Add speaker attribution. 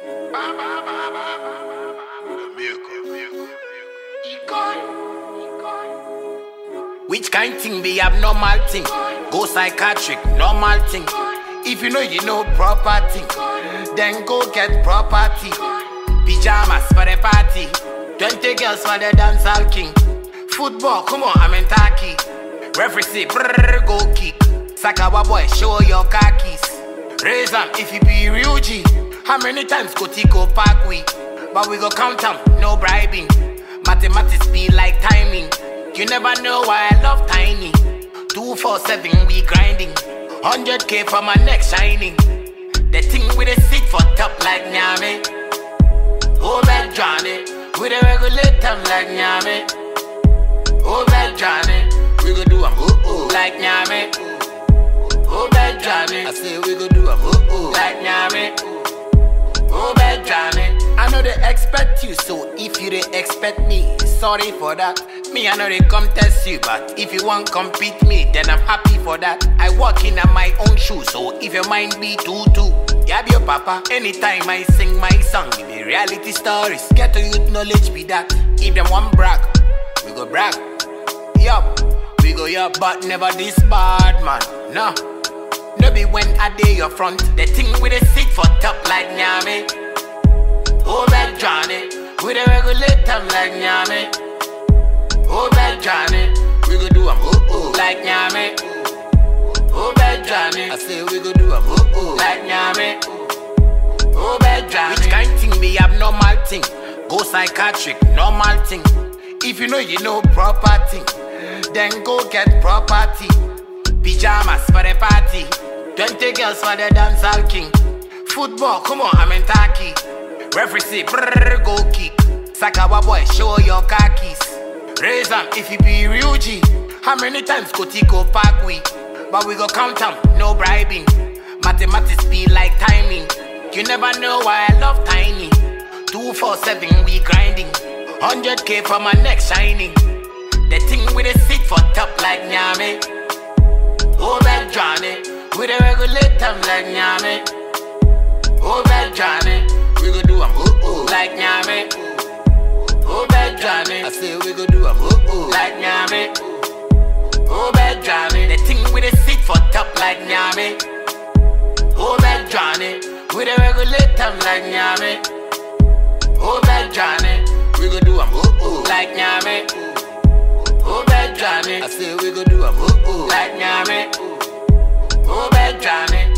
Speaker 1: Which kind thing be abnormal thing? Go psychiatric, normal thing. If you know proper thing, then go get property. Pyjamas for the party, 20 girls for the dancehall king. Football, come on, I'm in Turkey. Referee say, brrr, go kick. Sakawa boy, show your khakis. Raise them if you be real G. How many times go Tico Park we? But we go count them, no bribing. Mathematics be like timing. You never know why I love tiny. 247 we grinding. 100K for my neck shining. The thing with a seat for top like Nyame. Oh bad Johnny, we the regulate them like Nyame. Oh bad Johnny, we go do them like Nyame. Oh bad Johnny, I say we go do them like Nyame. Oh bad Johnny, I know they expect you, so if you they expect me, sorry for that. Me, I know they come test you, but if you want compete me, then I'm happy for that. I walk in my own shoes, so if your mind be too, yeah, be your papa. Anytime I sing my song, give me reality stories. Get to youth knowledge be that. If them want brag, we go brag. Yup, we go yup, but never this bad man. No, no be when I day your front. The thing with a seat for top like Nyame. Oh bad Johnny, we the regulate them like Nyame. Oh bad Johnny, we go do them like Nyame. Oh bad Johnny, I say we go do them like Nyame. Oh bad Johnny, which kind thing be abnormal thing? Go psychiatric, normal thing. If you know proper thing, then go get property. Pyjamas for the party, 20 girls for the dancehall king. Football, come on, I'm in Turkey. Referee say, brrr, go kick. Sakawa boy, show your khakis. Raise them if you be real G. How many times go Tico Park we? But we go count them, no bribing. Mathematics be like timing. You never know why I love tiny. 247 we grinding. 100K for my neck shining. The thing with a seat for top like Nyame. Oh bad Johnny, we the regulate them like Nyame. Oh bad Johnny, we go do them like Nyame. Oh bad Johnny, I say we go do them like Nyame. Oh bad Johnny, the thing with a seat for top like Nyame. Oh bad Johnny, we the regulate them like Nyame. Oh bad Johnny, we go do them like Nyame. Oh bad Johnny, I say we go do them like Nyame. Oh bad Johnny.